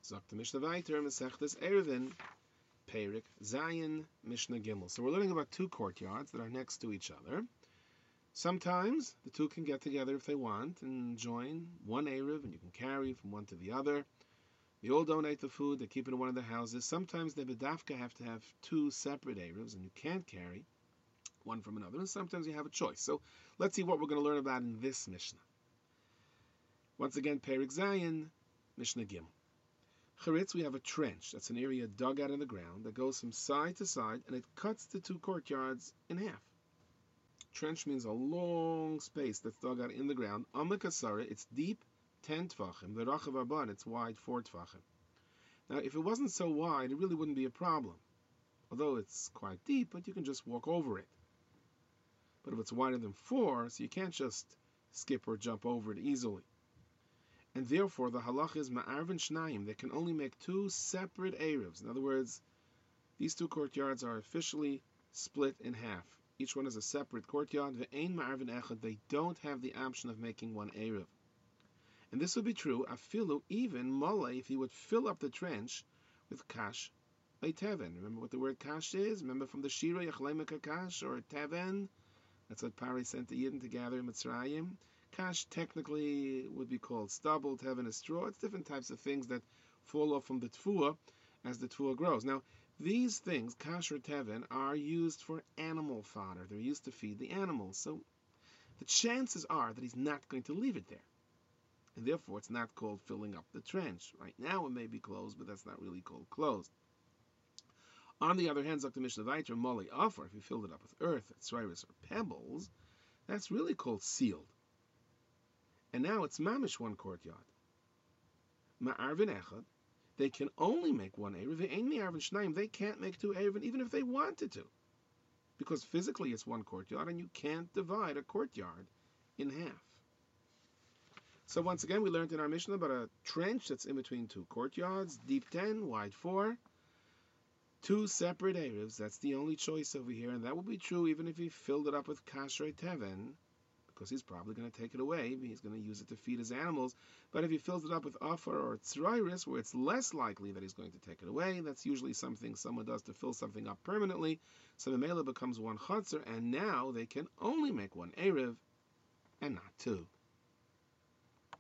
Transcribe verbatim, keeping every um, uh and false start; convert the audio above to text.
Sagt the Mishnah weiter, Masechtes Eruvin, Perik Zayin, Mishnah Gimel. So we're learning about two courtyards that are next to each other. Sometimes the two can get together if they want and join one Eruv, and you can carry from one to the other. They all donate the food, they keep it in one of the houses. Sometimes they bedafka have to have two separate Eruvs, and you can't carry one from another, and sometimes you have a choice. So let's see what we're going to learn about in this Mishnah. Once again, Perik Zayin, Mishnah Gimel. Charitz, we have a trench. That's an area dug out in the ground that goes from side to side, and it cuts the two courtyards in half. Trench means a long space that's dug out in the ground. Amak Asara, it's deep, ten tvachim. The Rachav Aban, it's wide, four tvachim. Now, if it wasn't so wide, it really wouldn't be a problem. Although it's quite deep, but you can just walk over it. But if it's wider than four, so you can't just skip or jump over it easily. And therefore, the halach is ma'arvin shnayim. They can only make two separate eruvs. In other words, these two courtyards are officially split in half. Each one is a separate courtyard. Ve'ein ma'arvin echad. They don't have the option of making one eruv. And this would be true, afilu, even malay, if he would fill up the trench with kash by teven. Remember what the word kash is? Remember from the Shira, Yachleimika kash, or teven? That's what Pari sent the Yidden to gather in Mitzrayim. Kash technically would be called stubble, teven is straw. It's different types of things that fall off from the tfuah as the tfuah grows. Now, these things, kash or teven, are used for animal fodder. They're used to feed the animals. So the chances are that he's not going to leave it there. And therefore, it's not called filling up the trench. Right now, it may be closed, but that's not really called closed. On the other hand, Zok the Mishnah Vayter, Moli Afar, if you filled it up with earth, tzrairis, or pebbles, that's really called sealed. And now it's mamish one courtyard. Ma'arvin echad, they can only make one eruv. Ve'ein mi'arvin shnayim, they can't make two eruv, even if they wanted to, because physically it's one courtyard, and you can't divide a courtyard in half. So once again, we learned in our Mishnah about a trench that's in between two courtyards, deep ten, wide four, two separate eruvs. That's the only choice over here, and that will be true even if he filled it up with kashrei teven, because he's probably going to take it away. He's going to use it to feed his animals. But if he fills it up with afar or tzrairis, where it's less likely that he's going to take it away, that's usually something someone does to fill something up permanently. So the mela becomes one chatzar, and now they can only make one eruv and not two.